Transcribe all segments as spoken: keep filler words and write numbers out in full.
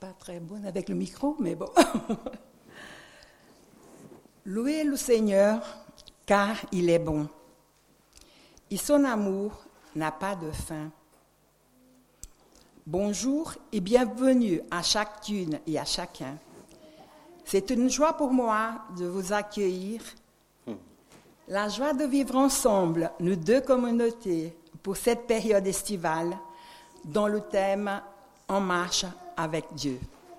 pas très bonne avec le micro, mais bon. Louez le Seigneur, car il est bon. Et son amour n'a pas de fin. Bonjour et bienvenue à chacune et à chacun. C'est une joie pour moi de vous accueillir. La joie de vivre ensemble, nous deux communautés, pour cette période estivale, dont le thème « En marche avec Dieu ».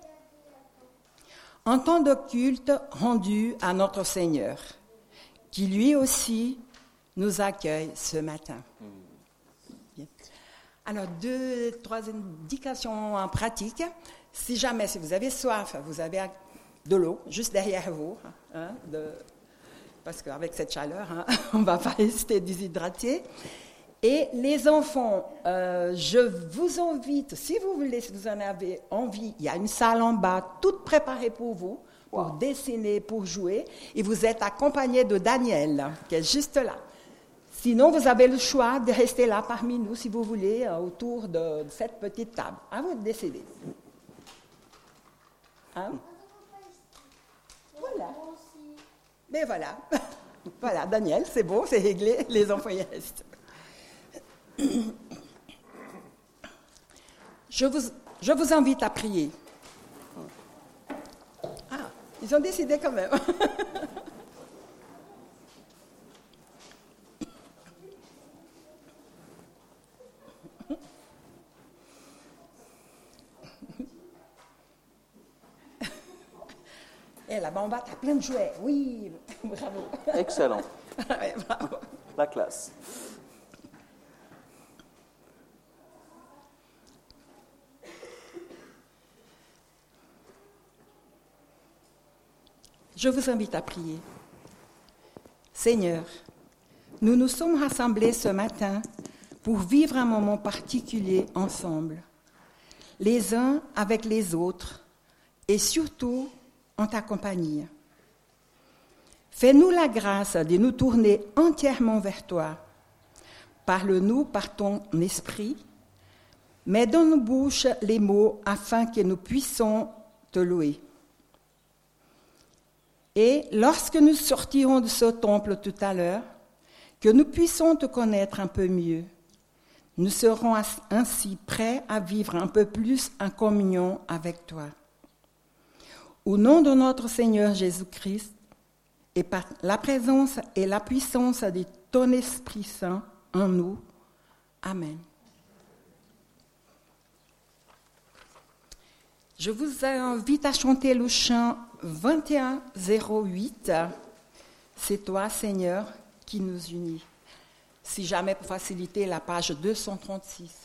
Un temps de culte rendu à notre Seigneur, qui lui aussi nous accueille ce matin. Bien. Alors, deux, trois indications en pratique. Si jamais, si vous avez soif, vous avez de l'eau juste derrière vous, hein, de, parce qu'avec cette chaleur, hein, on ne va pas rester déshydraté. Et les enfants, euh, je vous invite, si vous voulez, si vous en avez envie, il y a une salle en bas, toute préparée pour vous, pour wow. dessiner, pour jouer. Et vous êtes accompagnés de Daniel, qui est juste là. Sinon, vous avez le choix de rester là parmi nous, si vous voulez, autour de cette petite table. À vous de décider. Hein? Voilà. Mais voilà. Voilà, Daniel, c'est bon, c'est réglé, les enfants y restent. Je vous, je vous invite à prier. Ah, ils ont décidé quand même. Et là-bas en bas, tu as plein de jouets. Oui, bravo. Excellent. Ouais, bravo. La classe. Je vous invite à prier. Seigneur, nous nous sommes rassemblés ce matin pour vivre un moment particulier ensemble, les uns avec les autres et surtout en ta compagnie. Fais-nous la grâce de nous tourner entièrement vers toi. Parle-nous par ton esprit. Mets dans nos bouches les mots afin que nous puissions te louer. Et lorsque nous sortirons de ce temple tout à l'heure, que nous puissions te connaître un peu mieux. Nous serons ainsi prêts à vivre un peu plus en communion avec toi. Au nom de notre Seigneur Jésus-Christ, et par la présence et la puissance de ton Esprit Saint en nous. Amen. Je vous invite à chanter le chant vingt et un zéro huit. C'est toi, Seigneur, qui nous unit. Si jamais pour faciliter, la page deux cent trente-six.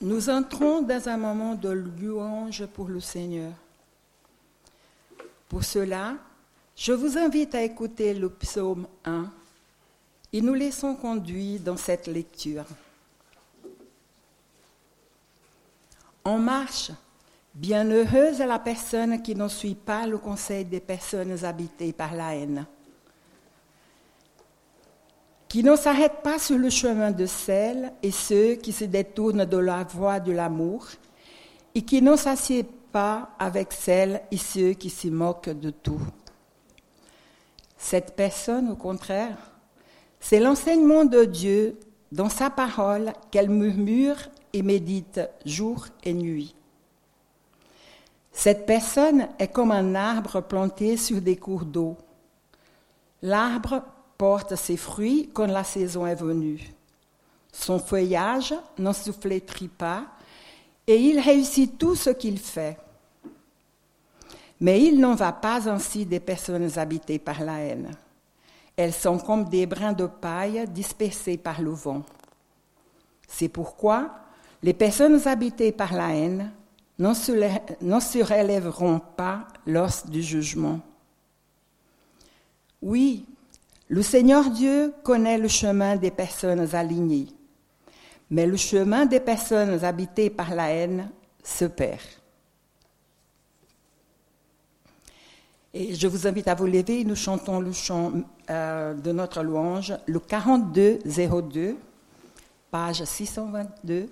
Nous entrons dans un moment de louange pour le Seigneur. Pour cela, je vous invite à écouter le psaume un et nous laissons conduire dans cette lecture. En marche, bienheureuse est la personne qui ne suit pas le conseil des personnes habitées par la haine, qui ne s'arrête pas sur le chemin de celles et ceux qui se détournent de la voie de l'amour et qui ne s'assied pas avec celles et ceux qui se moquent de tout. Cette personne, au contraire, c'est l'enseignement de Dieu dans sa parole qu'elle murmure et médite jour et nuit. Cette personne est comme un arbre planté sur des cours d'eau. L'arbre porte ses fruits quand la saison est venue. Son feuillage n'en se flétrit pas et il réussit tout ce qu'il fait. Mais il n'en va pas ainsi des personnes habitées par la haine. Elles sont comme des brins de paille dispersés par le vent. C'est pourquoi les personnes habitées par la haine n'en se, n'en se relèveront pas lors du jugement. Oui, le Seigneur Dieu connaît le chemin des personnes alignées, mais le chemin des personnes habitées par la haine se perd. Et je vous invite à vous lever, nous chantons le chant euh, de notre louange, le quarante-deux zéro deux, page six cent vingt-deux.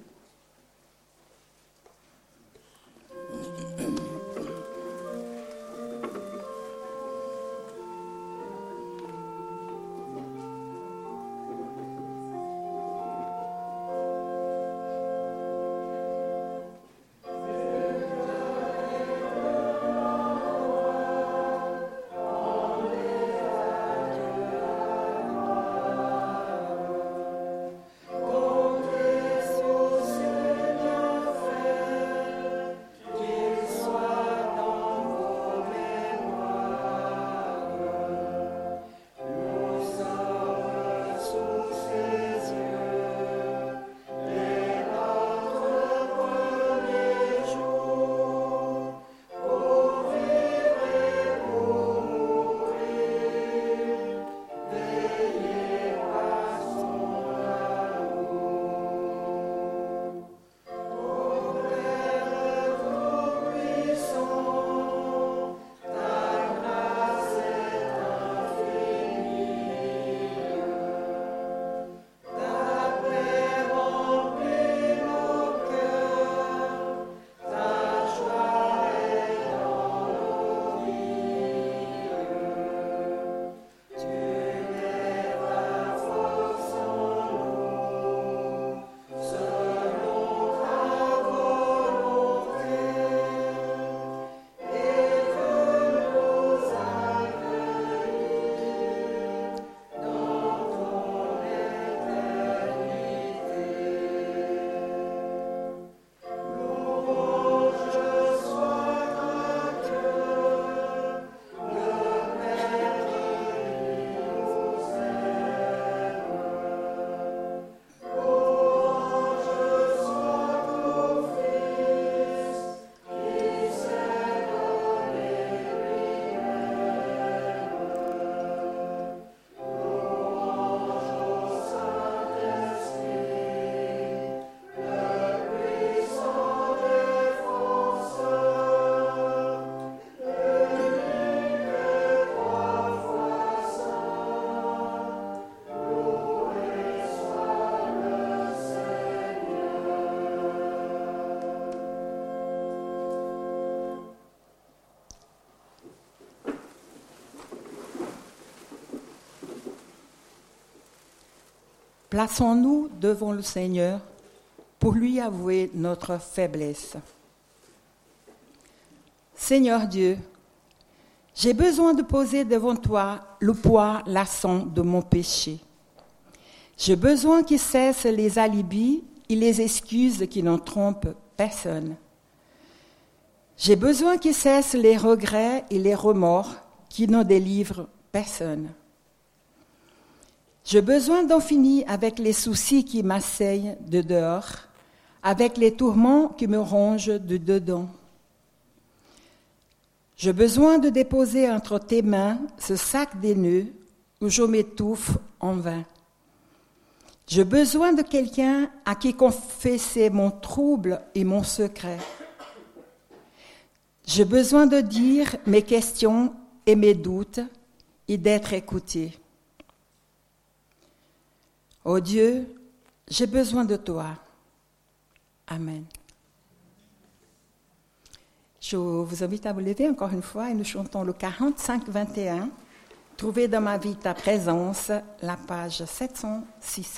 Plaçons-nous devant le Seigneur pour lui avouer notre faiblesse. Seigneur Dieu, j'ai besoin de poser devant toi le poids lassant de mon péché. J'ai besoin qu'il cesse les alibis et les excuses qui n'en trompent personne. J'ai besoin qu'il cesse les regrets et les remords qui ne délivrent personne. J'ai besoin d'en finir avec les soucis qui m'asseyent de dehors, avec les tourments qui me rongent de dedans. J'ai besoin de déposer entre tes mains ce sac des nœuds où je m'étouffe en vain. J'ai besoin de quelqu'un à qui confesser mon trouble et mon secret. J'ai besoin de dire mes questions et mes doutes et d'être écouté. Oh Dieu, j'ai besoin de toi. Amen. Je vous invite à vous lever encore une fois et nous chantons le quarante-cinq vingt et un. Trouver dans ma vie ta présence, la page sept cent six.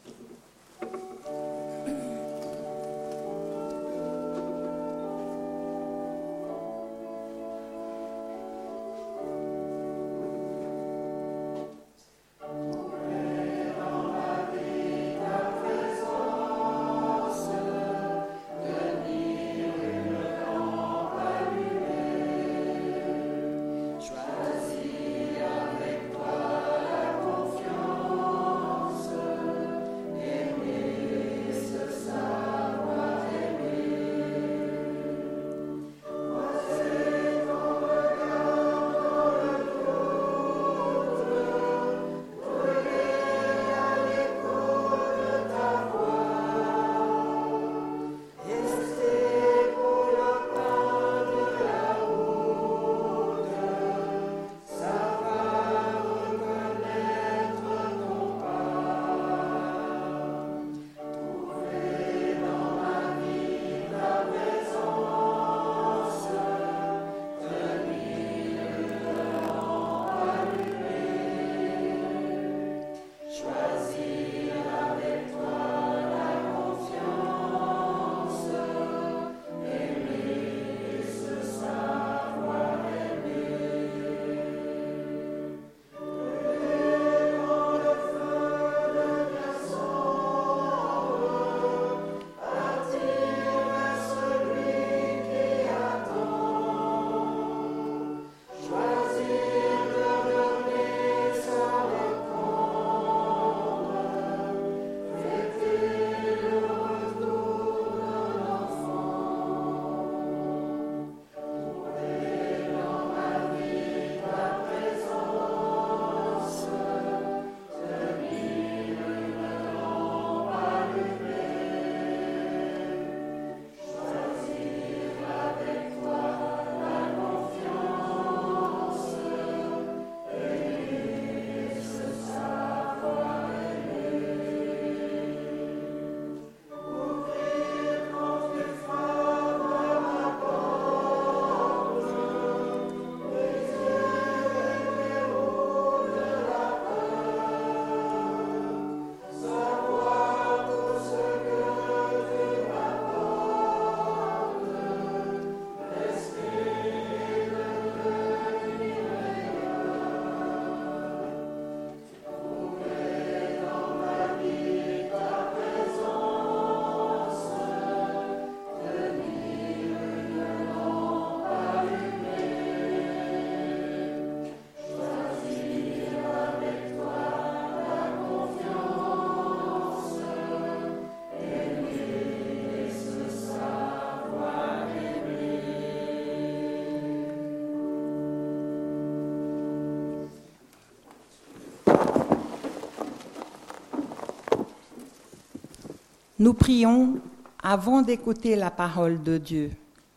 Nous prions avant d'écouter la parole de Dieu.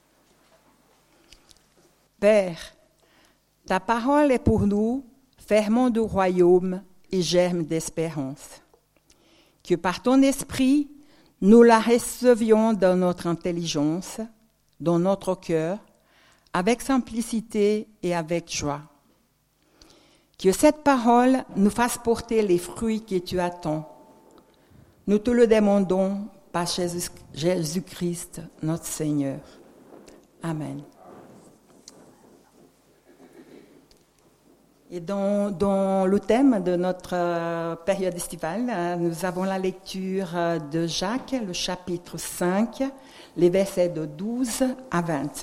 Père, ta parole est pour nous ferment du royaume et germe d'espérance. Que par ton esprit, nous la recevions dans notre intelligence, dans notre cœur, avec simplicité et avec joie. Que cette parole nous fasse porter les fruits que tu attends. Nous te le demandons par Jésus-Christ, notre Seigneur. Amen. Et dans, dans le thème de notre euh, période estivale, euh, nous avons la lecture euh, de Jacques, le chapitre cinq, les versets de douze à vingt.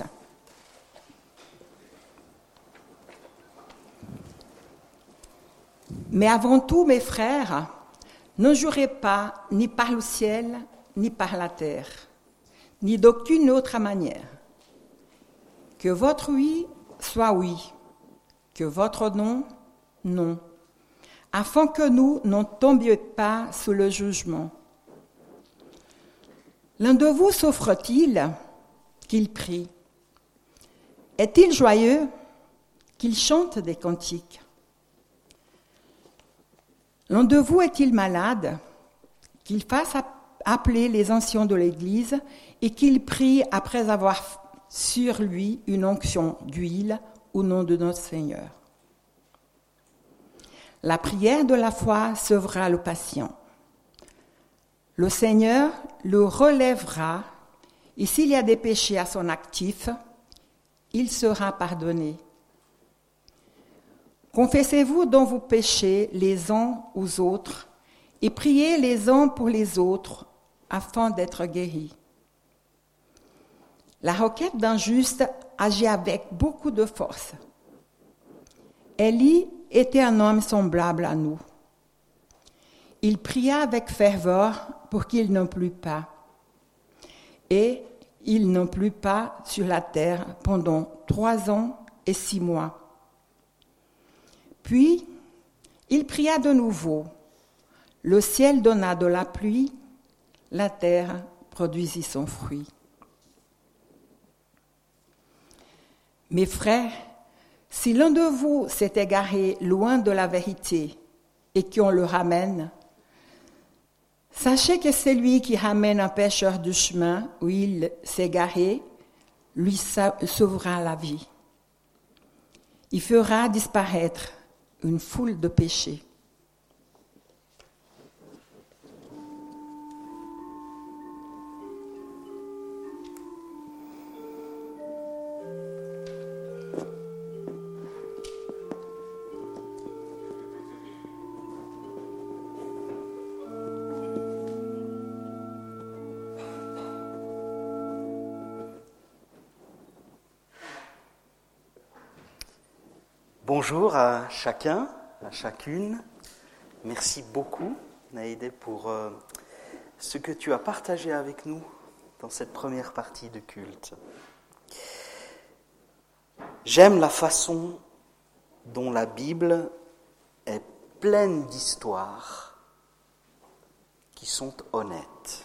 Mais avant tout, mes frères, ne jurez pas ni par le ciel, ni par la terre, ni d'aucune autre manière. Que votre oui soit oui, que votre non, non, afin que nous ne tombions pas sous le jugement. L'un de vous souffre-t-il qu'il prie? Est-il joyeux qu'il chante des cantiques? L'un de vous est-il malade qu'il fasse appeler les anciens de l'Église et qu'il prie après avoir sur lui une onction d'huile au nom de notre Seigneur? La prière de la foi sauvera le patient. Le Seigneur le relèvera et s'il y a des péchés à son actif, il sera pardonné. Confessez-vous dans vos péchés les uns aux autres et priez les uns pour les autres afin d'être guéris. La requête d'un juste agit avec beaucoup de force. Élie était un homme semblable à nous. Il pria avec ferveur pour qu'il ne plût pas. Et il ne plut pas sur la terre pendant trois ans et six mois. Puis, il pria de nouveau. Le ciel donna de la pluie, la terre produisit son fruit. Mes frères, si l'un de vous s'est égaré loin de la vérité et qu'on le ramène, sachez que celui qui ramène un pécheur du chemin où il s'est égaré, lui sauvera la vie. Il fera disparaître une foule de péchés. Bonjour à chacun, à chacune. Merci beaucoup, Naïdé, pour euh, ce que tu as partagé avec nous dans cette première partie de culte. J'aime la façon dont la Bible est pleine d'histoires qui sont honnêtes.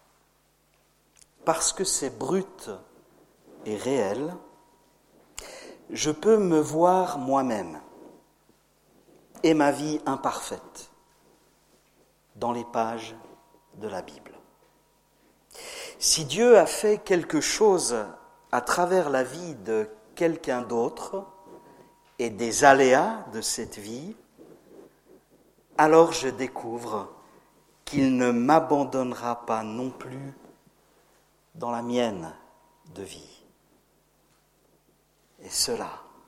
Parce que c'est brut et réel, je peux me voir moi-même et ma vie imparfaite dans les pages de la Bible. Si Dieu a fait quelque chose à travers la vie de quelqu'un d'autre et des aléas de cette vie, alors je découvre qu'il ne m'abandonnera pas non plus dans la mienne de vie. Et cela,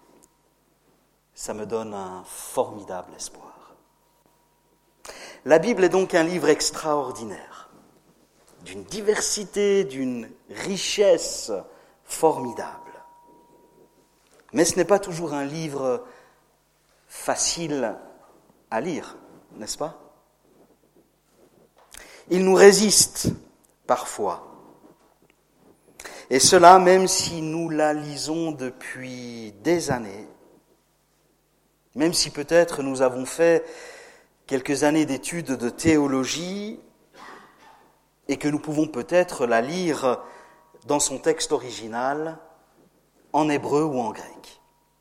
ça me donne un formidable espoir. La Bible est donc un livre extraordinaire, d'une diversité, d'une richesse formidable. Mais ce n'est pas toujours un livre facile à lire, n'est-ce pas? Il nous résiste parfois. Et cela, même si nous la lisons depuis des années, même si peut-être nous avons fait quelques années d'études de théologie et que nous pouvons peut-être la lire dans son texte original, en hébreu ou en grec.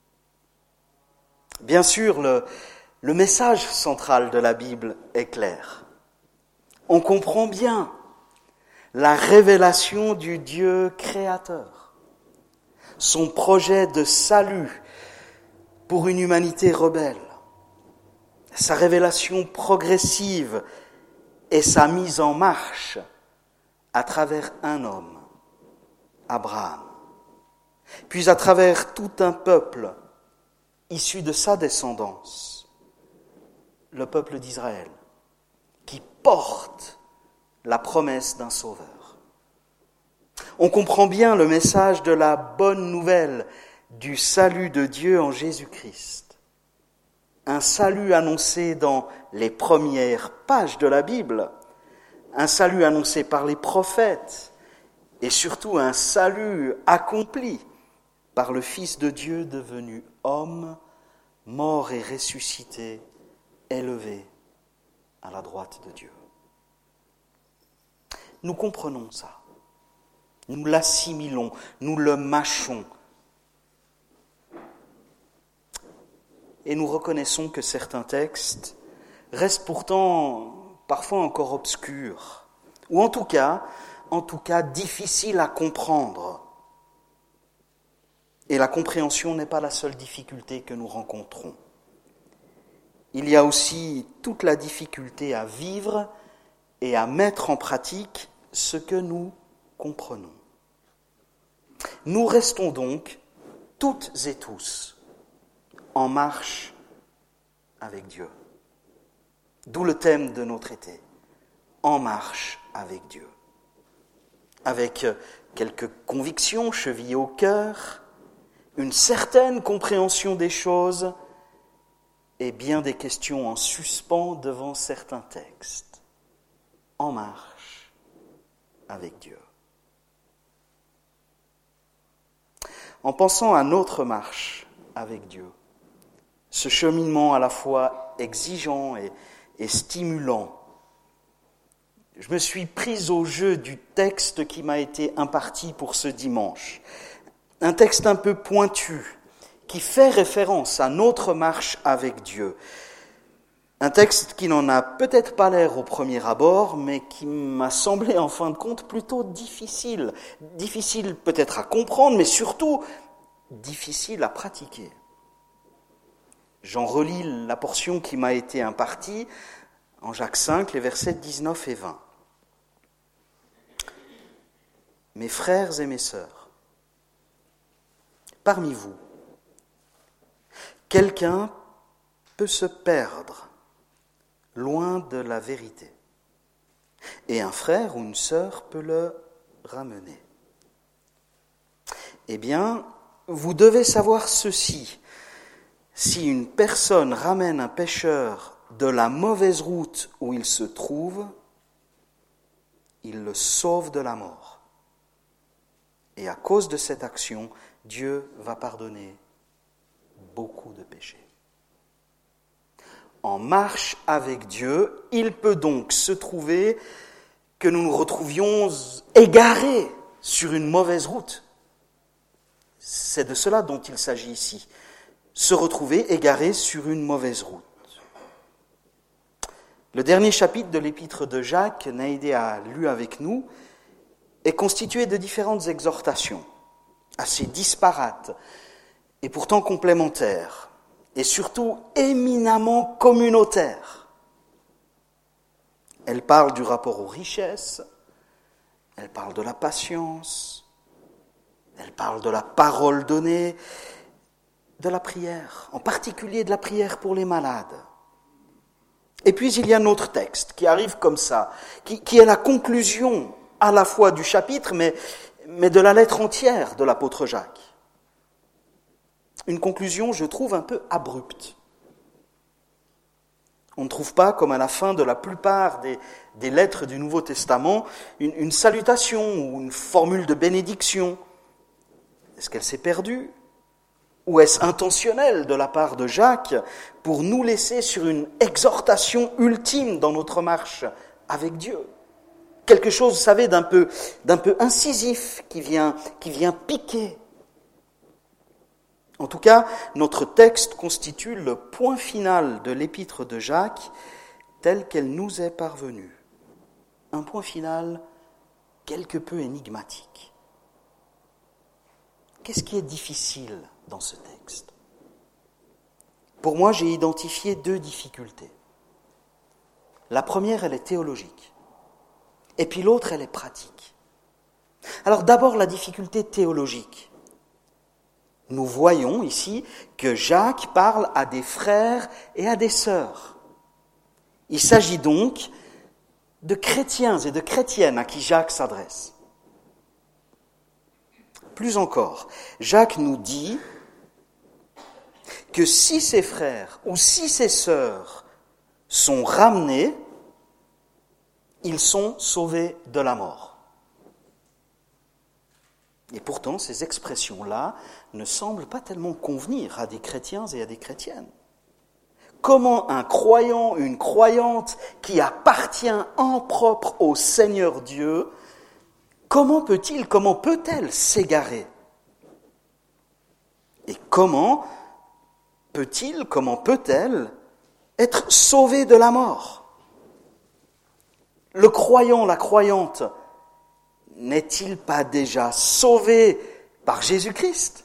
Bien sûr, le, le message central de la Bible est clair. On comprend bien la révélation du Dieu créateur, son projet de salut pour une humanité rebelle, sa révélation progressive et sa mise en marche à travers un homme, Abraham, puis à travers tout un peuple issu de sa descendance, le peuple d'Israël, qui porte la promesse d'un sauveur. On comprend bien le message de la bonne nouvelle du salut de Dieu en Jésus-Christ. Un salut annoncé dans les premières pages de la Bible, un salut annoncé par les prophètes et surtout un salut accompli par le Fils de Dieu devenu homme, mort et ressuscité, élevé à la droite de Dieu. Nous comprenons ça. Nous l'assimilons, nous le mâchons. Et nous reconnaissons que certains textes restent pourtant parfois encore obscurs, ou en tout cas, en tout cas difficiles à comprendre. Et la compréhension n'est pas la seule difficulté que nous rencontrons. Il y a aussi toute la difficulté à vivre et à mettre en pratique ce que nous comprenons. Nous restons donc toutes et tous en marche avec Dieu. D'où le thème de notre été, en marche avec Dieu. Avec quelques convictions chevillées au cœur, une certaine compréhension des choses et bien des questions en suspens devant certains textes. En marche avec Dieu. En pensant à notre marche avec Dieu, ce cheminement à la fois exigeant et, et stimulant, je me suis prise au jeu du texte qui m'a été imparti pour ce dimanche. Un texte un peu pointu, qui fait référence à notre marche avec Dieu. Un texte qui n'en a peut-être pas l'air au premier abord, mais qui m'a semblé en fin de compte plutôt difficile. Difficile peut-être à comprendre, mais surtout difficile à pratiquer. J'en relis la portion qui m'a été impartie en Jacques cinq, les versets dix-neuf et vingt. Mes frères et mes sœurs, parmi vous, quelqu'un peut se perdre loin de la vérité, et un frère ou une sœur peut le ramener. Eh bien, vous devez savoir ceci. Si une personne ramène un pécheur de la mauvaise route où il se trouve, il le sauve de la mort. Et à cause de cette action, Dieu va pardonner beaucoup de péchés. En marche avec Dieu, il peut donc se trouver que nous nous retrouvions égarés sur une mauvaise route. C'est de cela dont il s'agit ici. Se retrouver égarés sur une mauvaise route. Le dernier chapitre de l'épître de Jacques, Naïdé a lu avec nous, est constitué de différentes exhortations, assez disparates et pourtant complémentaires, et surtout éminemment communautaires. Elle parle du rapport aux richesses, elle parle de la patience, elle parle de la parole donnée, de la prière, en particulier de la prière pour les malades. Et puis il y a un autre texte qui arrive comme ça, qui, qui est la conclusion à la fois du chapitre, mais, mais de la lettre entière de l'apôtre Jacques. Une conclusion, je trouve, un peu abrupte. On ne trouve pas, comme à la fin de la plupart des, des lettres du Nouveau Testament, une, une salutation ou une formule de bénédiction. Est-ce qu'elle s'est perdue ? Ou est-ce intentionnel de la part de Jacques pour nous laisser sur une exhortation ultime dans notre marche avec Dieu ? Quelque chose, vous savez, d'un peu, d'un peu incisif qui vient, qui vient piquer. En tout cas, notre texte constitue le point final de l'épître de Jacques tel qu'elle nous est parvenue. Un point final quelque peu énigmatique. Qu'est-ce qui est difficile dans ce texte ? Pour moi, j'ai identifié deux difficultés. La première, elle est théologique. Et puis l'autre, elle est pratique. Alors d'abord, la difficulté théologique. Nous voyons ici que Jacques parle à des frères et à des sœurs. Il s'agit donc de chrétiens et de chrétiennes à qui Jacques s'adresse. Plus encore, Jacques nous dit que si ses frères ou si ses sœurs sont ramenés, ils sont sauvés de la mort. Et pourtant, ces expressions-là ne semblent pas tellement convenir à des chrétiens et à des chrétiennes. Comment un croyant, une croyante qui appartient en propre au Seigneur Dieu, comment peut-il, comment peut-elle s'égarer? Et comment peut-il, comment peut-elle être sauvé de la mort? Le croyant, la croyante, n'est-il pas déjà sauvé par Jésus-Christ?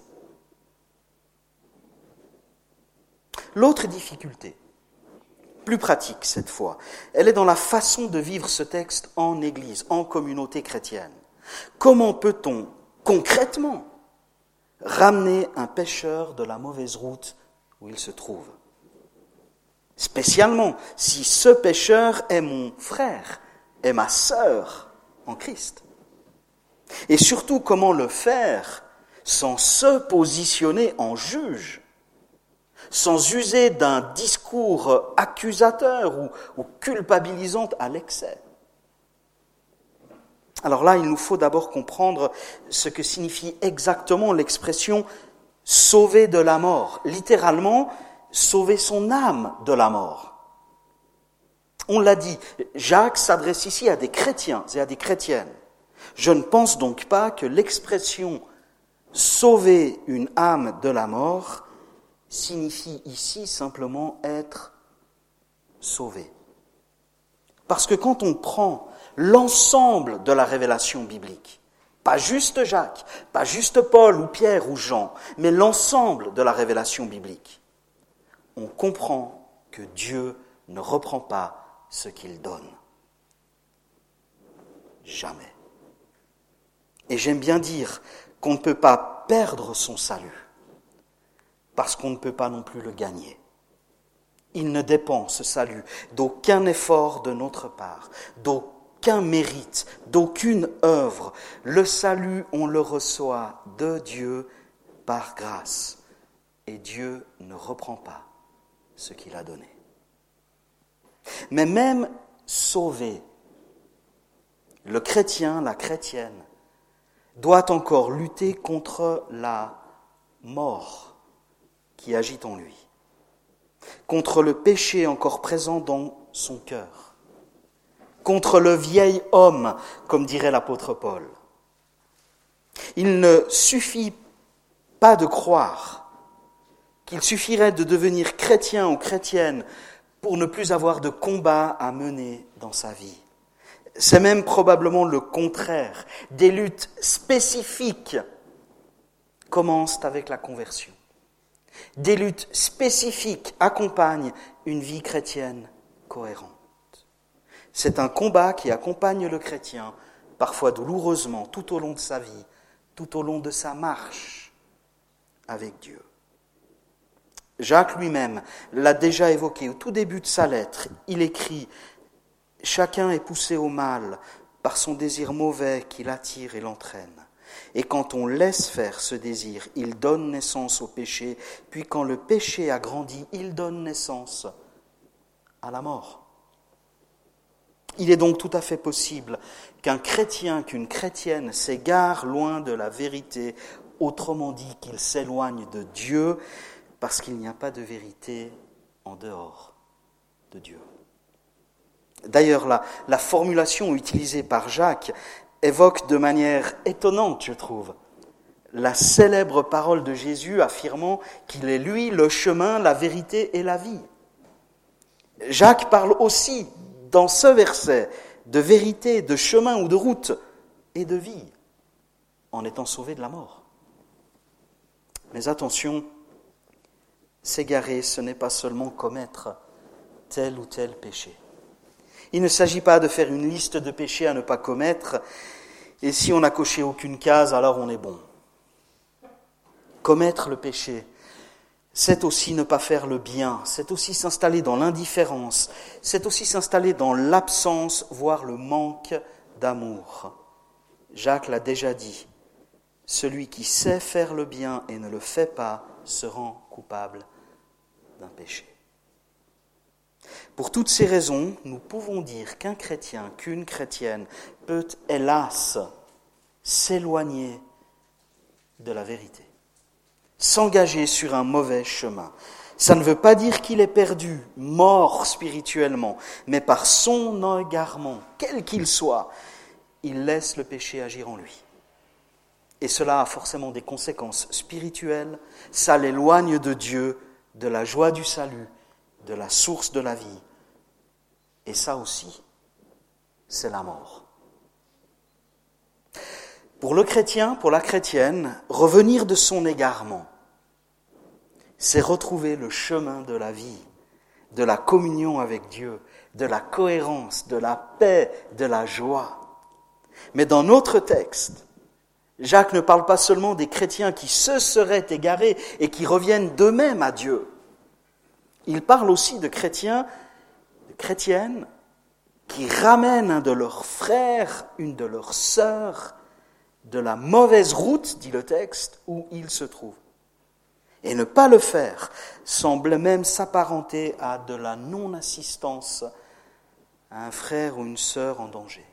L'autre difficulté, plus pratique cette fois, elle est dans la façon de vivre ce texte en Église, en communauté chrétienne. Comment peut-on concrètement ramener un pécheur de la mauvaise route où il se trouve? Spécialement si ce pécheur est mon frère, est ma sœur en Christ. Et surtout, comment le faire sans se positionner en juge, sans user d'un discours accusateur ou, ou culpabilisant à l'excès. Alors là, il nous faut d'abord comprendre ce que signifie exactement l'expression « sauver de la mort », littéralement « sauver son âme de la mort ». On l'a dit, Jacques s'adresse ici à des chrétiens et à des chrétiennes. Je ne pense donc pas que l'expression « sauver une âme de la mort » signifie ici simplement être sauvé. Parce que quand on prend l'ensemble de la révélation biblique, pas juste Jacques, pas juste Paul ou Pierre ou Jean, mais l'ensemble de la révélation biblique, on comprend que Dieu ne reprend pas ce qu'il donne. Jamais. Et j'aime bien dire qu'on ne peut pas perdre son salut, parce qu'on ne peut pas non plus le gagner. Il ne dépend, ce salut, d'aucun effort de notre part, d'aucun mérite, d'aucune œuvre. Le salut, on le reçoit de Dieu par grâce. Et Dieu ne reprend pas ce qu'il a donné. Mais même sauvé, le chrétien, la chrétienne, doit encore lutter contre la mort qui agit en lui, contre le péché encore présent dans son cœur, contre le vieil homme, comme dirait l'apôtre Paul. Il ne suffit pas de croire qu'il suffirait de devenir chrétien ou chrétienne pour ne plus avoir de combat à mener dans sa vie. C'est même probablement le contraire. Des luttes spécifiques commencent avec la conversion. Des luttes spécifiques accompagnent une vie chrétienne cohérente. C'est un combat qui accompagne le chrétien, parfois douloureusement, tout au long de sa vie, tout au long de sa marche avec Dieu. Jacques lui-même l'a déjà évoqué au tout début de sa lettre. Il écrit « Chacun est poussé au mal par son désir mauvais qui l'attire et l'entraîne. Et quand on laisse faire ce désir, il donne naissance au péché, puis quand le péché a grandi, il donne naissance à la mort. » Il est donc tout à fait possible qu'un chrétien, qu'une chrétienne s'égare loin de la vérité, autrement dit qu'il s'éloigne de Dieu, parce qu'il n'y a pas de vérité en dehors de Dieu. D'ailleurs, la, la formulation utilisée par Jacques évoque de manière étonnante, je trouve, la célèbre parole de Jésus affirmant qu'il est lui le chemin, la vérité et la vie. Jacques parle aussi, dans ce verset, de vérité, de chemin ou de route et de vie, en étant sauvé de la mort. Mais attention, s'égarer, ce n'est pas seulement commettre tel ou tel péché. Il ne s'agit pas de faire une liste de péchés à ne pas commettre, et si on n'a coché aucune case, alors on est bon. Commettre le péché, c'est aussi ne pas faire le bien, c'est aussi s'installer dans l'indifférence, c'est aussi s'installer dans l'absence, voire le manque d'amour. Jacques l'a déjà dit, celui qui sait faire le bien et ne le fait pas se rend coupable d'un péché. Pour toutes ces raisons, nous pouvons dire qu'un chrétien, qu'une chrétienne peut, hélas, s'éloigner de la vérité. S'engager sur un mauvais chemin. Ça ne veut pas dire qu'il est perdu, mort spirituellement, mais par son égarement, quel qu'il soit, il laisse le péché agir en lui. Et cela a forcément des conséquences spirituelles, ça l'éloigne de Dieu, de la joie du salut, de la source de la vie. Et ça aussi, c'est la mort. Pour le chrétien, pour la chrétienne, revenir de son égarement, c'est retrouver le chemin de la vie, de la communion avec Dieu, de la cohérence, de la paix, de la joie. Mais dans notre texte, Jacques ne parle pas seulement des chrétiens qui se seraient égarés et qui reviennent d'eux-mêmes à Dieu. Il parle aussi de chrétiens, de chrétiennes, qui ramènent un de leurs frères, une de leurs sœurs, de la mauvaise route, dit le texte, où ils se trouvent. Et ne pas le faire semble même s'apparenter à de la non-assistance à un frère ou une sœur en danger.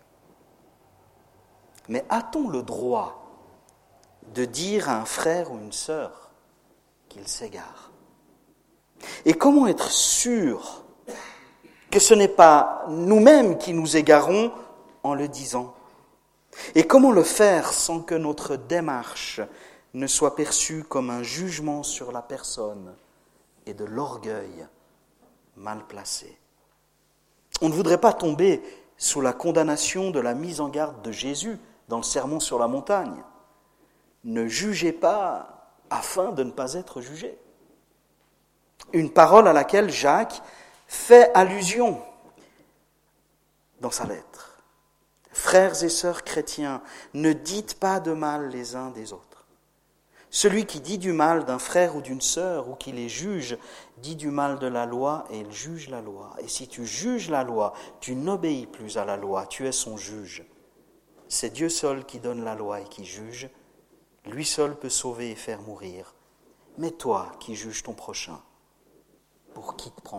Mais a-t-on le droit de dire à un frère ou une sœur qu'il s'égare? Et comment être sûr que ce n'est pas nous-mêmes qui nous égarons en le disant? Et comment le faire sans que notre démarche ne soit perçue comme un jugement sur la personne et de l'orgueil mal placé? On ne voudrait pas tomber sous la condamnation de la mise en garde de Jésus dans le Sermon sur la montagne. Ne jugez pas afin de ne pas être jugé. Une parole à laquelle Jacques fait allusion dans sa lettre. Frères et sœurs chrétiens, ne dites pas de mal les uns des autres. Celui qui dit du mal d'un frère ou d'une sœur ou qui les juge, dit du mal de la loi et il juge la loi. Et si tu juges la loi, tu n'obéis plus à la loi, tu es son juge. C'est Dieu seul qui donne la loi et qui juge. Lui seul peut sauver et faire mourir. Mais toi qui juges ton prochain, pour qui te prends-tu ?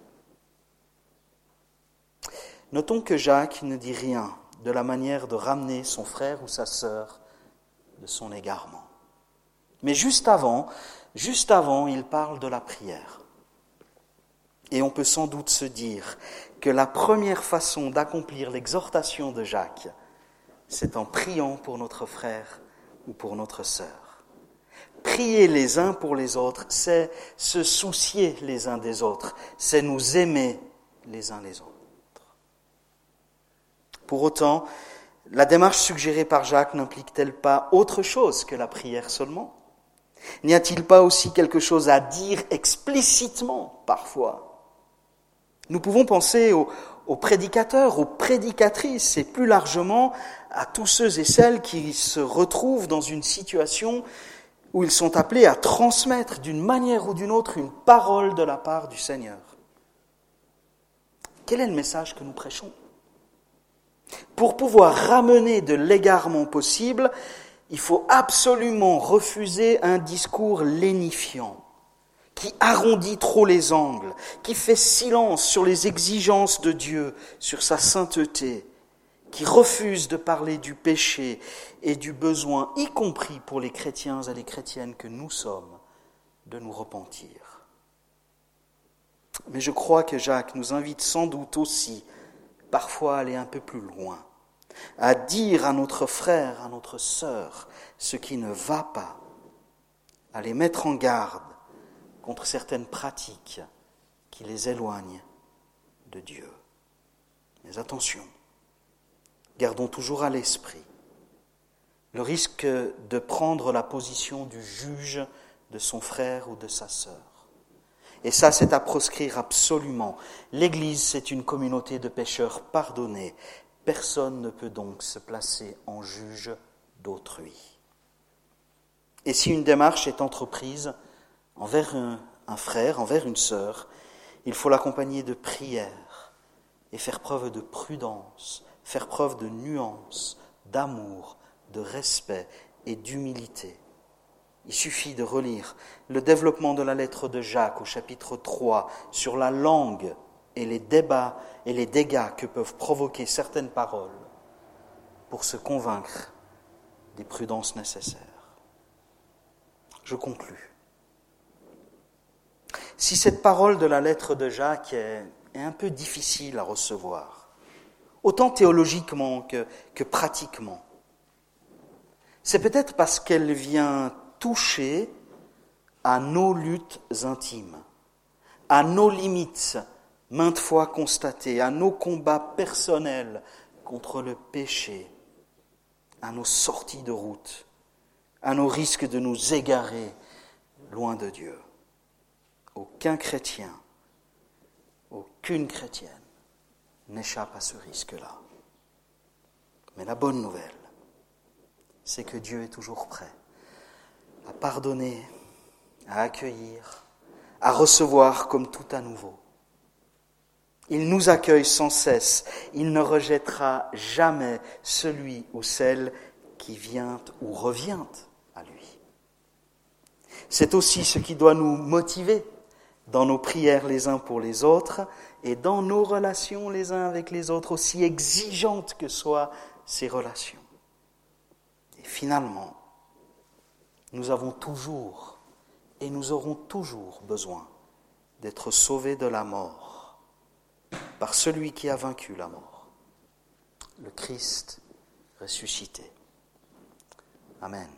Notons que Jacques ne dit rien de la manière de ramener son frère ou sa sœur de son égarement. Mais juste avant, juste avant, il parle de la prière. Et on peut sans doute se dire que la première façon d'accomplir l'exhortation de Jacques, c'est en priant pour notre frère ou pour notre sœur. Prier les uns pour les autres, c'est se soucier les uns des autres, c'est nous aimer les uns les autres. Pour autant, la démarche suggérée par Jacques n'implique-t-elle pas autre chose que la prière seulement ? N'y a-t-il pas aussi quelque chose à dire explicitement parfois ? Nous pouvons penser aux, aux prédicateurs, aux prédicatrices et plus largement à tous ceux et celles qui se retrouvent dans une situation où ils sont appelés à transmettre d'une manière ou d'une autre une parole de la part du Seigneur. Quel est le message que nous prêchons ? Pour pouvoir ramener de l'égarement possible, il faut absolument refuser un discours lénifiant, qui arrondit trop les angles, qui fait silence sur les exigences de Dieu, sur sa sainteté, qui refuse de parler du péché et du besoin, y compris pour les chrétiens et les chrétiennes que nous sommes, de nous repentir. Mais je crois que Jacques nous invite sans doute aussi parfois aller un peu plus loin, à dire à notre frère, à notre sœur, ce qui ne va pas, à les mettre en garde contre certaines pratiques qui les éloignent de Dieu. Mais attention, gardons toujours à l'esprit le risque de prendre la position du juge de son frère ou de sa sœur. Et ça, c'est à proscrire absolument. L'Église, c'est une communauté de pécheurs pardonnés. Personne ne peut donc se placer en juge d'autrui. Et si une démarche est entreprise envers un, un frère, envers une sœur, il faut l'accompagner de prière et faire preuve de prudence, faire preuve de nuance, d'amour, de respect et d'humilité. Il suffit de relire le développement de la lettre de Jacques au chapitre trois sur la langue et les débats et les dégâts que peuvent provoquer certaines paroles pour se convaincre des prudences nécessaires. je conclus. Si cette parole de la lettre de Jacques est, est un peu difficile à recevoir, autant théologiquement que, que pratiquement, c'est peut-être parce qu'elle vient toucher à nos luttes intimes, à nos limites maintes fois constatées, à nos combats personnels contre le péché, à nos sorties de route, à nos risques de nous égarer loin de Dieu. Aucun chrétien, aucune chrétienne n'échappe à ce risque-là. Mais la bonne nouvelle, c'est que Dieu est toujours prêt à pardonner, à accueillir, à recevoir comme tout à nouveau. Il nous accueille sans cesse. Il ne rejettera jamais celui ou celle qui vient ou revient à lui. C'est aussi ce qui doit nous motiver dans nos prières les uns pour les autres et dans nos relations les uns avec les autres, aussi exigeantes que soient ces relations. Et finalement, nous avons toujours et nous aurons toujours besoin d'être sauvés de la mort par celui qui a vaincu la mort, le Christ ressuscité. Amen.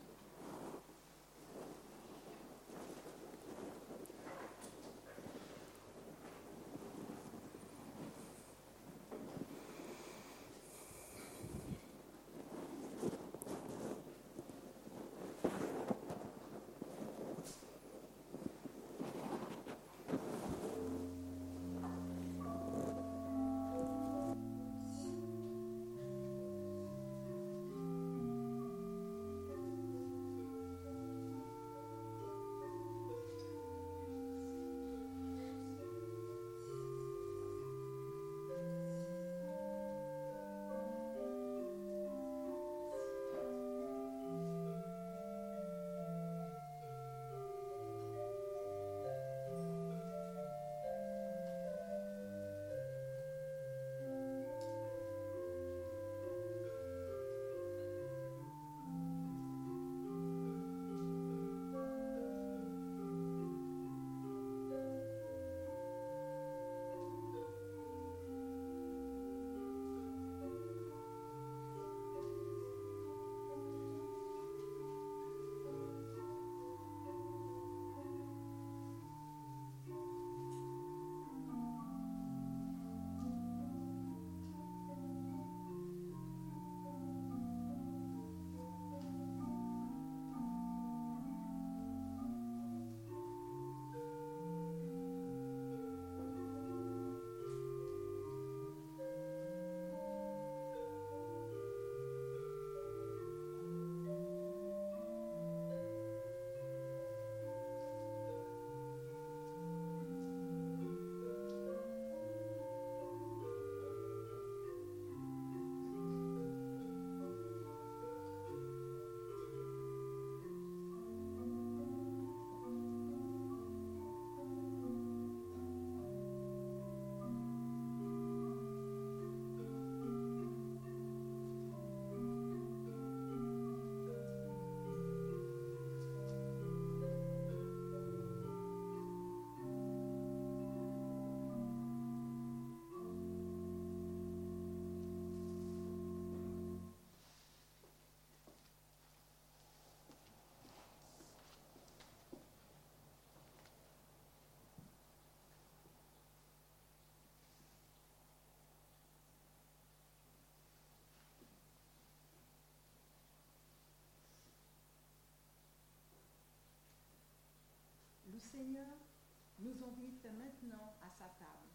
Le Seigneur nous invite maintenant à sa table.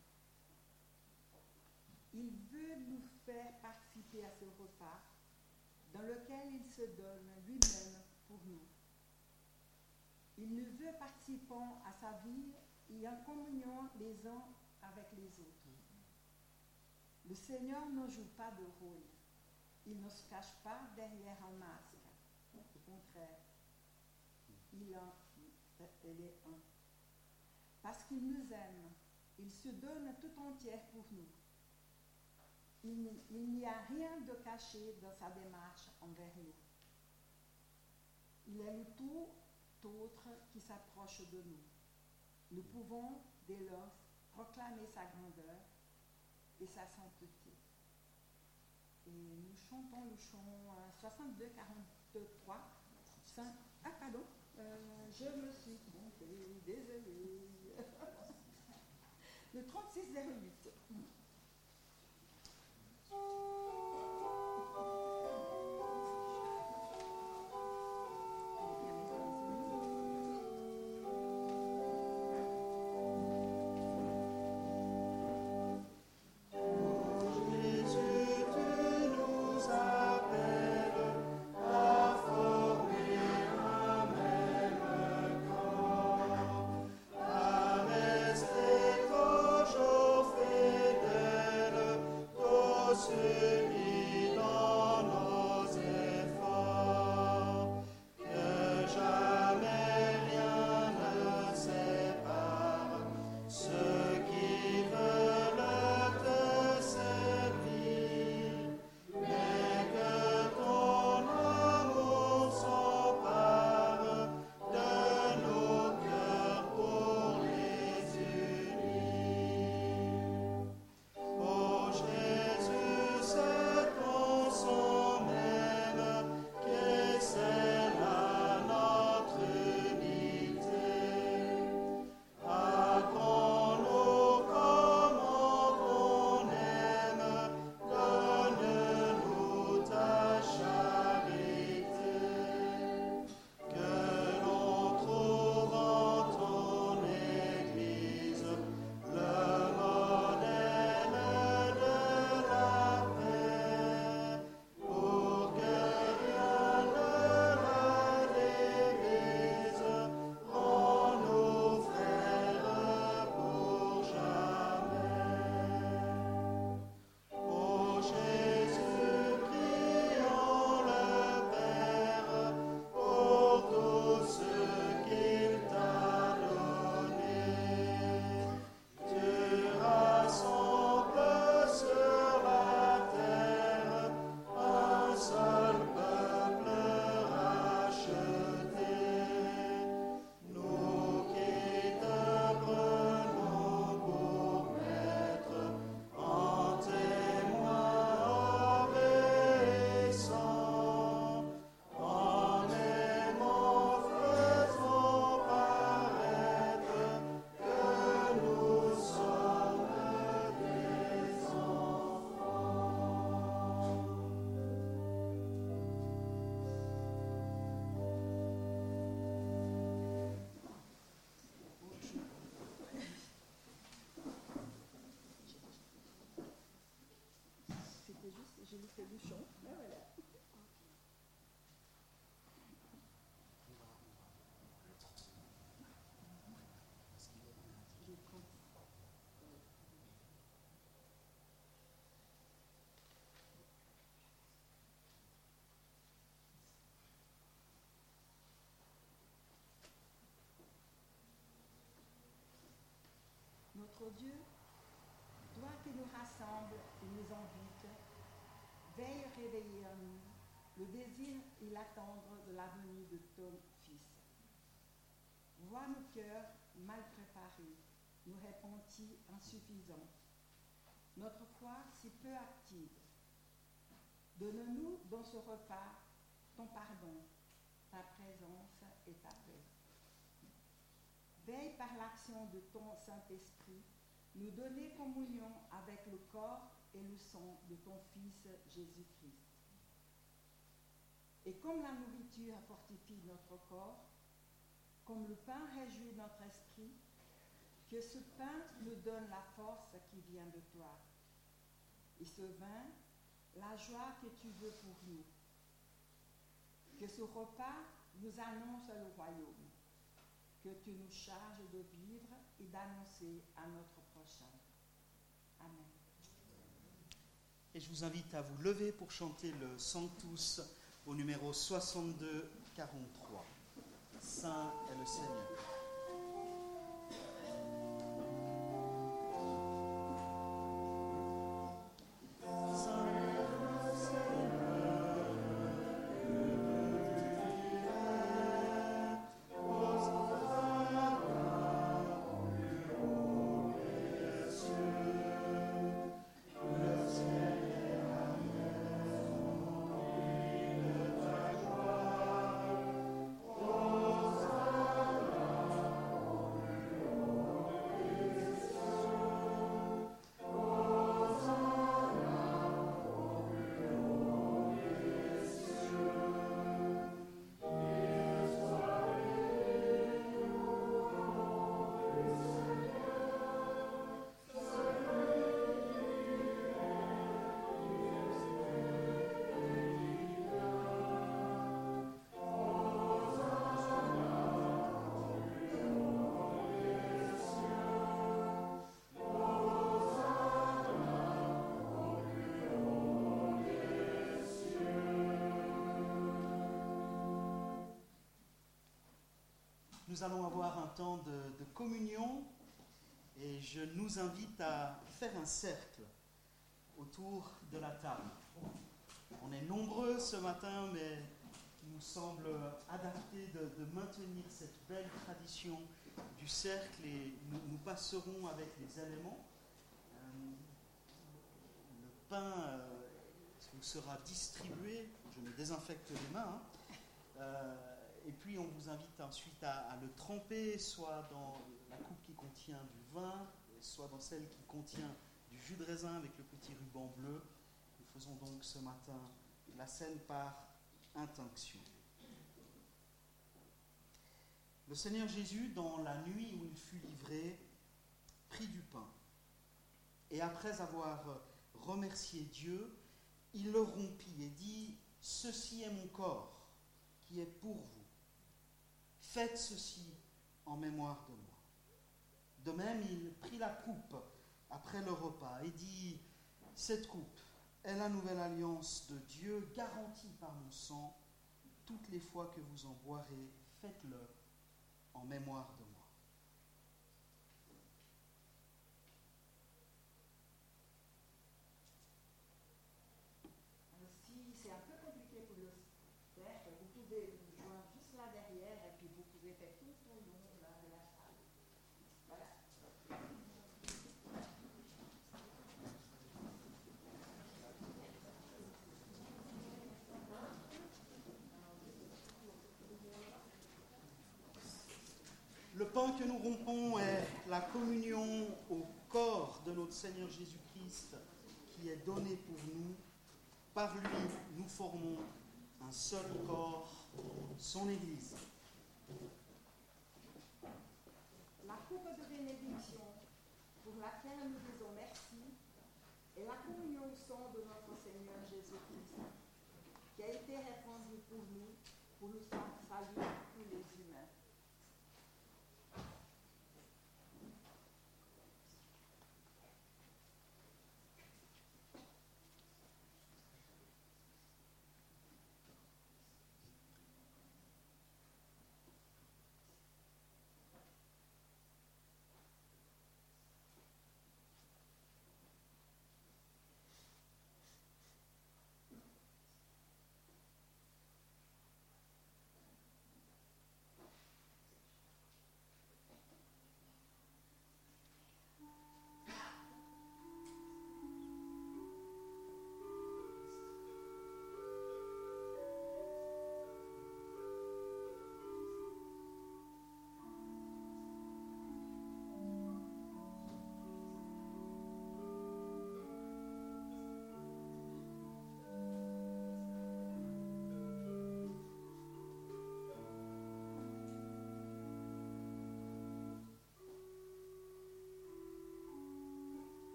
Il veut nous faire participer à ce repas dans lequel il se donne lui-même pour nous. Il nous veut participant à sa vie et en communion les uns avec les autres. Le Seigneur ne joue pas de rôle. Il ne se cache pas derrière un masque. Au contraire, il en elle est un. Parce qu'il nous aime, il se donne tout entière pour nous. Il, il n'y a rien de caché dans sa démarche envers nous. Il est le tout, autre qui s'approche de nous. Nous pouvons, dès lors, proclamer sa grandeur et sa sainteté. Et nous chantons le chant euh, soixante-deux quarante-trois. Ah, pardon, euh, je me suis trompée, désolée. Le trente-six zéro huit. J'ai loupé le chant. Ah, voilà. Notre Dieu, toi qui nous rassembles et nous invites, veille réveiller en nous le désir et l'attendre de la venue de ton Fils. Vois nos cœurs mal préparés, nos repentis insuffisants, notre foi si peu active. Donne-nous dans ce repas ton pardon, ta présence et ta paix. Veille par l'action de ton Saint-Esprit, nous donner communion avec le corps et le sang de ton Fils Jésus-Christ. Et comme la nourriture fortifie notre corps, comme le pain réjouit notre esprit, que ce pain nous donne la force qui vient de toi. Et ce vin, la joie que tu veux pour nous. Que ce repas nous annonce le royaume, que tu nous charges de vivre et d'annoncer à notre prochain. Amen. Et je vous invite à vous lever pour chanter le Sanctus au numéro soixante-deux quarante-trois. Saint est le Seigneur. Oh nous allons avoir un temps de, de communion et je nous invite à faire un cercle autour de la table. On est nombreux ce matin, mais il nous semble adapté de, de maintenir cette belle tradition du cercle et nous, nous passerons avec les éléments. Euh, le pain euh, vous sera distribué, je me désinfecte les mains, hein. euh, et puis on vous invite ensuite à, à le tremper, soit dans la coupe qui contient du vin, soit dans celle qui contient du jus de raisin avec le petit ruban bleu. Nous faisons donc ce matin la scène par intinction. Le Seigneur Jésus, dans la nuit où il fut livré, prit du pain. Et après avoir remercié Dieu, il le rompit et dit « Ceci est mon corps, qui est pour vous. Faites ceci en mémoire de moi. » De même, il prit la coupe après le repas et dit « Cette coupe est la nouvelle alliance de Dieu, garantie par mon sang. Toutes les fois que vous en boirez, faites-le en mémoire de moi. » Si c'est un peu compliqué pour le faire, vous pouvez vous joindre juste là derrière et puis vous pouvez faire tout au long là, de la salle. Voilà. Le pain que nous rompons est la communion au corps de notre Seigneur Jésus-Christ qui est donné pour nous. Par lui, nous formons un seul corps, son Église. La coupe de bénédiction pour laquelle nous disons merci est la communion au sang de notre Seigneur Jésus-Christ qui a été répandu pour nous, pour nous saluer tous les humains.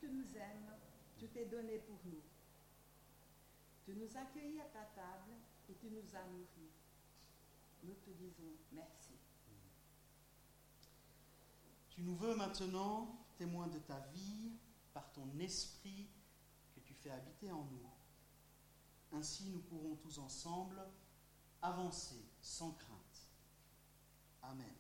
nous aimes, tu t'es donné pour nous. Tu nous as accueillis à ta table et tu nous as nourris. Nous te disons merci. Tu nous veux maintenant témoin de ta vie par ton esprit que tu fais habiter en nous. Ainsi, nous pourrons tous ensemble avancer sans crainte. Amen.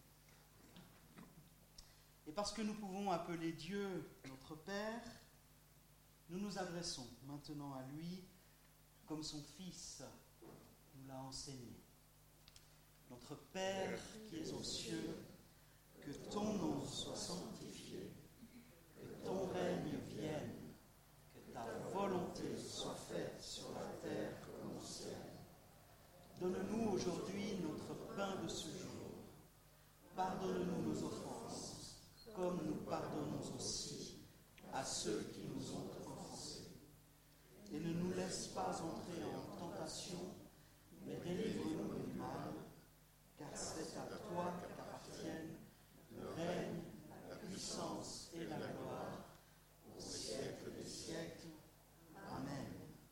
Et parce que nous pouvons appeler Dieu notre Père, nous nous adressons maintenant à lui comme son Fils nous l'a enseigné. Notre Père qui es aux cieux, que ton nom soit sanctifié, que ton règne vienne, que ta volonté soit faite sur la terre comme au ciel. Donne-nous aujourd'hui notre pain de ce jour. Pardonne-nous nos offenses, comme nous pardonnons aussi à ceux qui nous ont offensés. Et ne nous laisse pas entrer en tentation, mais délivre-nous du mal, car c'est à toi qu'appartiennent le règne, la puissance et la gloire, au siècle des siècles. Amen.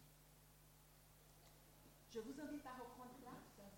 Je vous invite à reprendre place.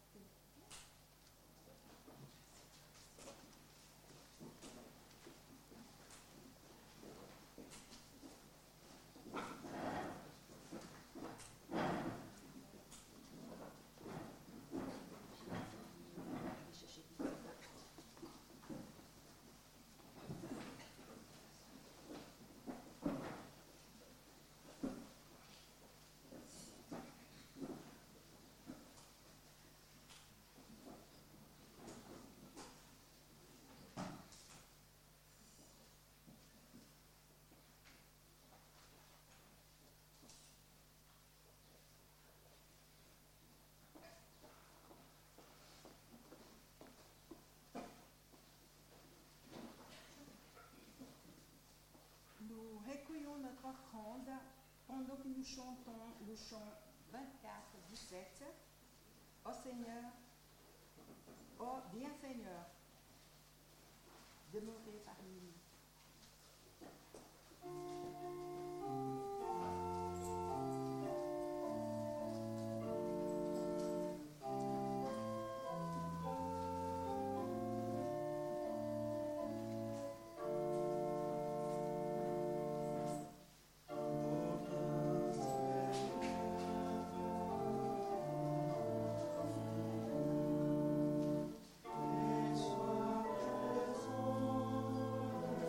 Nous recueillons notre offrande pendant que nous chantons le chant vingt-quatre dix-sept. Ô Seigneur, ô bien Seigneur, demeurez parmi nous. Sois présent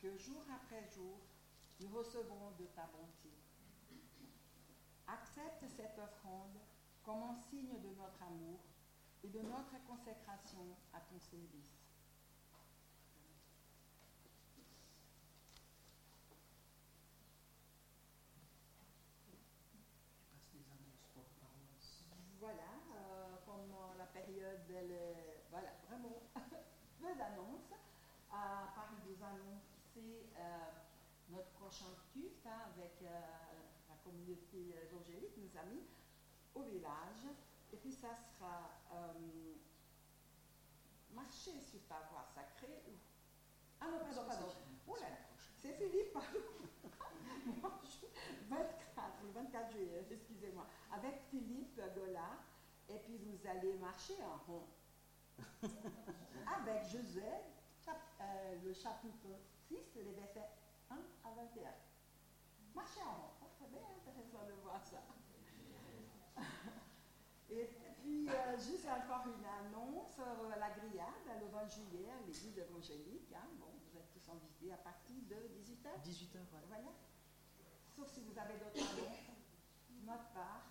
que jour après jour, nous recevons de ta bonté. Accepte cette offrande comme un signe de notre amour et de notre consécration à ton service. Voilà, euh, comme la période, elle, voilà, vraiment, peu d'annonces. Euh, Paris nous annoncer euh, notre prochain culte hein, avec euh, la communauté évangélique, nos amis, au village. Et puis ça sera euh, marcher sur ta voie sacrée. Ah non, pardon, pardon. Oh là, c'est Philippe, pardon. vingt-quatre, le vingt-quatre juillet, excusez-moi, avec Philippe Gola, et puis vous allez marcher en rond. Avec Josué, chap, euh, le chapitre six, les versets un à vingt et un. Marcher en rond, ça serait bien intéressant de voir ça. Et puis, euh, juste encore une annonce, euh, la grillade, le vingt juillet, à l'église évangélique. Hein, bon, vous êtes tous invités à partir de dix-huit heures. dix-huit heures, voilà. Voilà. Sauf si vous avez d'autres annonces, notre part.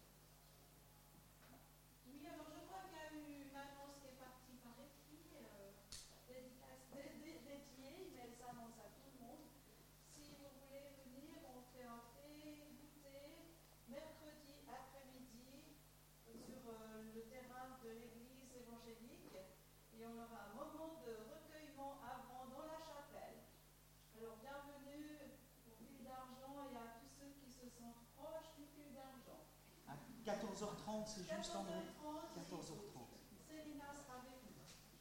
Oui, alors je crois qu'il y a eu une annonce qui est partie par écrit, euh, dédicace, dé, dé, dédiée, mais elle s'annonce à tout le monde. Si vous voulez venir, on fait un thé, goûter, mercredi après-midi, euh, sur euh, le terrain de l'église évangélique, et on aura un moment de recueillement avant dans la chapelle. Alors bienvenue au fil d'argent et à tous ceux qui se sentent proches du fil d'argent. À quatorze heures trente, c'est juste André. quatorze heures trente. Célina sera avec nous.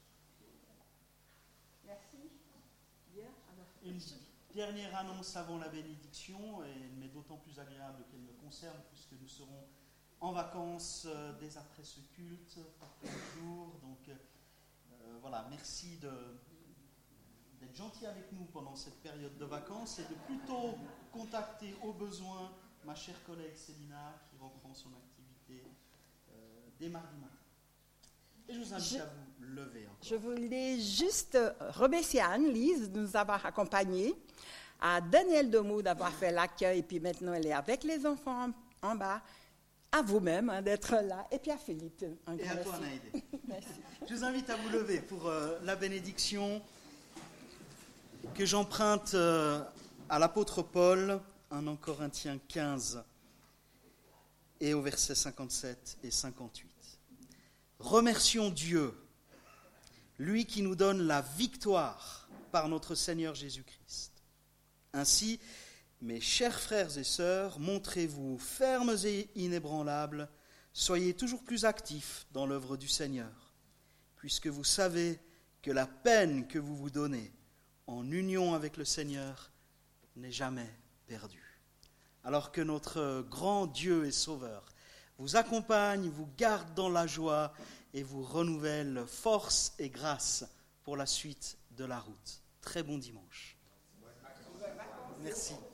Merci. Bien. Alors, Une dernière annonce avant la bénédiction, et elle m'est d'autant plus agréable qu'elle me concerne, puisque nous serons en vacances euh, dès après ce culte, par quinze jours. Donc euh, voilà, merci de, d'être gentil avec nous pendant cette période de vacances et de plutôt contacter au besoin ma chère collègue Célina qui reprend son activité euh, dès mardi matin. Et je vous invite Je- à vous lever encore. je voulais juste remercier Anne-Lise de nous avoir accompagnés, à Daniel Demou d'avoir fait l'accueil, et puis maintenant elle est avec les enfants en, en bas, à vous-même hein, d'être là, et puis à Philippe. Un Et grand à toi, merci. Naïdé. Merci. Je vous invite à vous lever pour euh, la bénédiction que j'emprunte euh, à l'apôtre Paul, en Corinthiens quinze, et au verset cinquante-sept et cinquante-huit. Remercions Dieu, lui qui nous donne la victoire par notre Seigneur Jésus-Christ. Ainsi, mes chers frères et sœurs, montrez-vous fermes et inébranlables, soyez toujours plus actifs dans l'œuvre du Seigneur, puisque vous savez que la peine que vous vous donnez en union avec le Seigneur n'est jamais perdue. Alors que notre grand Dieu et Sauveur vous accompagne, vous garde dans la joie et vous renouvelle force et grâce pour la suite de la route. Très bon dimanche. Merci.